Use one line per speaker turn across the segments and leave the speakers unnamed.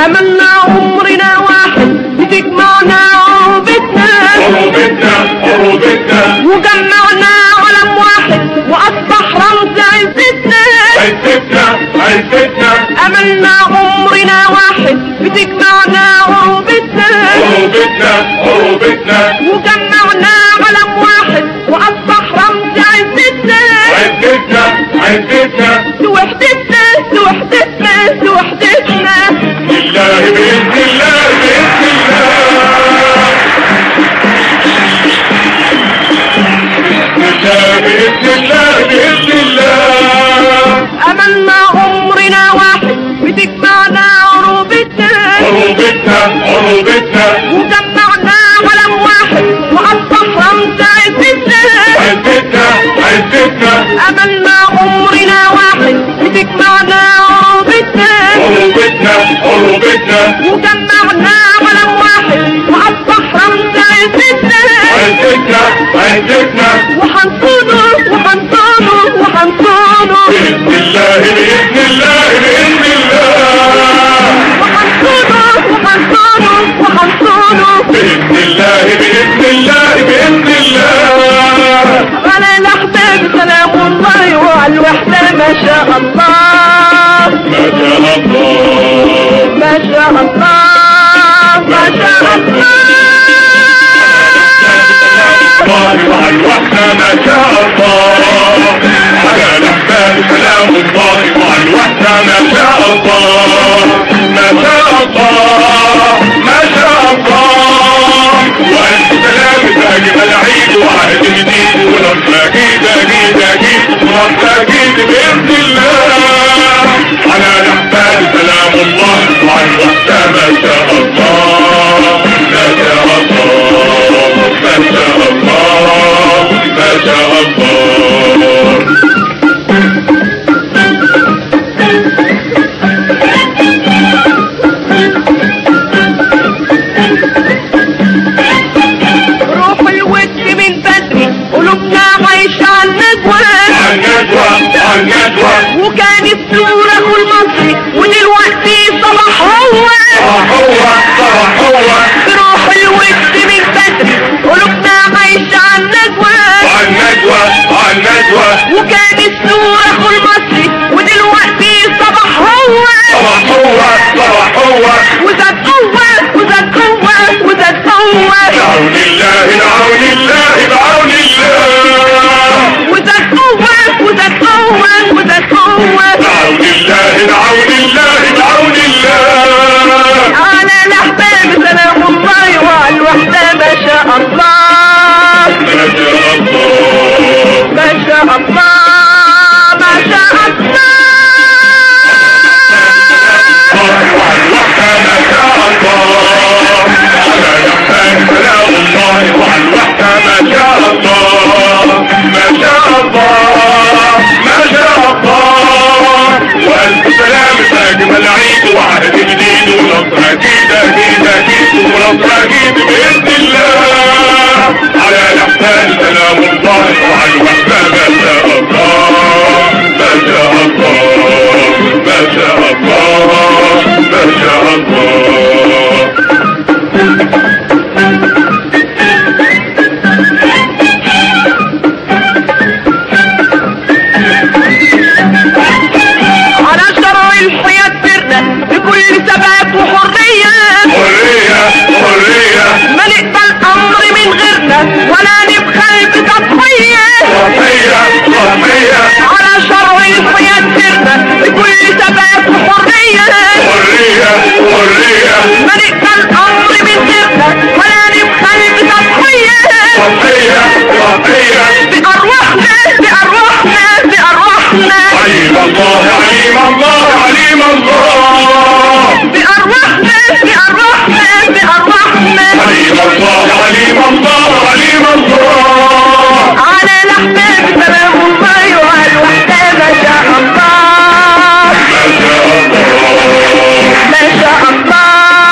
أملنا عمرنا واحد بتجمعنا عروبتنا وجمعنا علم واحد وأصبح رمز عزتنا أملنا عمرنا واحد بتجمعنا عروبتنا وجمعنا علم واحد وأصبح رمز عزتنا لوحدتنا
لله بإذن الله بإذن الله
أملنا عمرنا واحد بتجمعنا عروبتنا وجمعنا علم واحد وأصبح رمز عزتنا أملنا عمرنا واحد بتجمعنا عروبتنا وجمعنا علم واحد وأصبح رمز عزتنا وحنصونه
بإذن الله بإذن الله بإذن الله
على الأحباب سلام الله وعلى الوحدة ما شاء الله
ما شاء الله وعلى الوحدة ما شاء الله على الأحباب سلام الله وعلى الوحدة ما شاء الله وألف سلامة أجمل عيد وعهد جديد ونصر أكيد بإذن الله على الأحباب سلام الله وعلى الوحدة ما شاء الله ما شاء الله
روح الود من بدري قلوبنا عايشة على النجوى وكان الصورة كل مصري ودلوقتي صباح هو روح الود من بدري قلوبنا عايشة على النجوى وكان الصورة كل مصري ودلوقتي صباح هو وزاد قوة
بعون الله
وزاد قوة
بعون الله
على الأحباب سلام الله وعلى الوحدة ما شاء الله ما شاء الله
وألف سلامة أجمل عيد وعهد جديد ونصر أكيد بإذن الله على الأحسان سلام الله وعلى الوحدة ما شاء الله
على شرع الحياة سرنا بكل ثبات وحرية ما نقبل أمر من غيرنا ولا نبخل بتضحية على شرع الحياة سرنا بكل ثبات وحرية ما نقبل أمر من غيرنا ولا نبخل بتضحية بأرواحنا
عليم الله
بأرواحنا
عليم الله
على الأحباب سلام الله وعلى الوحدة ما شاء الله ما شاء الله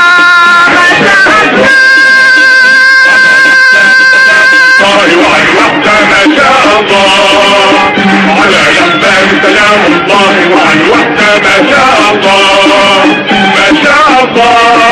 وعلى الوحدة ما شاء الله على الأحباب سلام الله وعلى الوحدة ما شاء الله الله